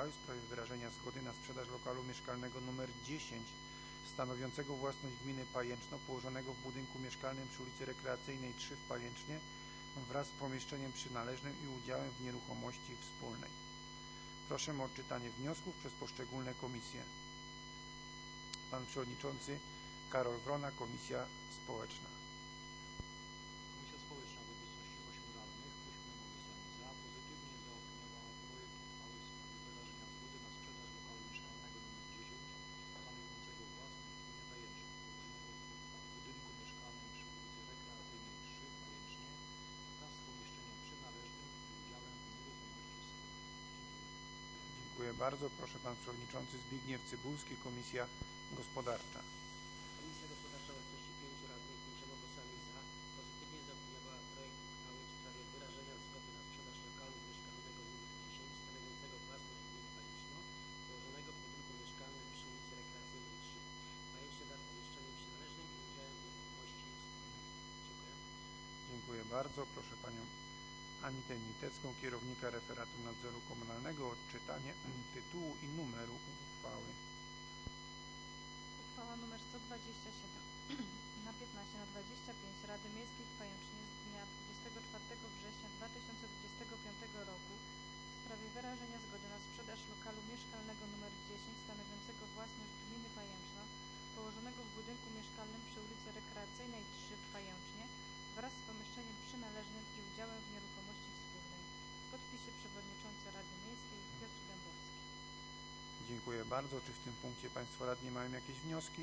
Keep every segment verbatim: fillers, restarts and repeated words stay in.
uchwały w sprawie wyrażenia zgody na sprzedaż lokalu mieszkalnego nr dziesięć stanowiącego własność gminy Pajęczno położonego w budynku mieszkalnym przy ulicy Rekreacyjnej trzy w Pajęcznie wraz z pomieszczeniem przynależnym i udziałem w nieruchomości wspólnej. Proszę o odczytanie wniosków przez poszczególne komisje. Pan Przewodniczący Karol Wrona, Komisja Społeczna. Komisja Społeczna w obecności ośmiu radnych ośmioma głosami za pozytywnie zaopiniowała projekt uchwały w sprawie wyrażenia zgody na sprzedaż lokalu mieszkalnego nr dziesięć stanowiącego własność gminy Pajęczno położonego w budynku mieszkalnym przy ulicy Rekreacyjnej trzy w Pajęcznie wraz z pomieszczeniem przynależnym i udziałem w nieruchomości wspólnej. Dziękuję. Dziękuję bardzo. Proszę Pan Przewodniczący Zbigniew Cybulski, Komisja Gospodarcza. Komisja Gospodarcza w obecności pięciu radnych pięcioma głosami za pozytywnie zaopiniowała projekt uchwały w sprawie wyrażenia zgody na sprzedaż lokalu mieszkalnego nr dziesięć stanowiącego własność gminy Pajęczno położonego w budynku mieszkalnym przy ulicy Rekreacyjnej trzy w Pajęcznie wraz z pomieszczeniem przynależnym i udziałem w nieruchomości wspólnej. Dziękuję. Dziękuję bardzo. Proszę Panią Anitę Nitecką, kierownika Referatu Nadzoru Komunalnego, o odczytanie tytułu i numeru uchwały. Uchwała nr sto dwadzieścia siedem na piętnaście na dwadzieścia pięć Rady Miejskiej w Pajęcznie z dnia dwudziestego czwartego września dwa tysiące dwudziestego piątego roku w sprawie wyrażenia zgody na sprzedaż lokalu mieszkalnego nr dziesięć stanowiącego własność gminy Pajęczno położonego w budynku mieszkalnym przy ulicy Rekreacyjnej trzy w Pajęcznie wraz z pomieszczeniem przynależnym i udziałem w nieruchomości wspólnej. W podpisie przewodniczący Rady Miejskiej Piotr Dębowski. Dziękuję bardzo. Czy w tym punkcie Państwo radni mają jakieś wnioski?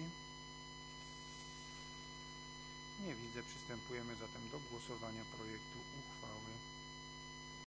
Nie widzę. Przystępujemy zatem do głosowania projektu uchwały.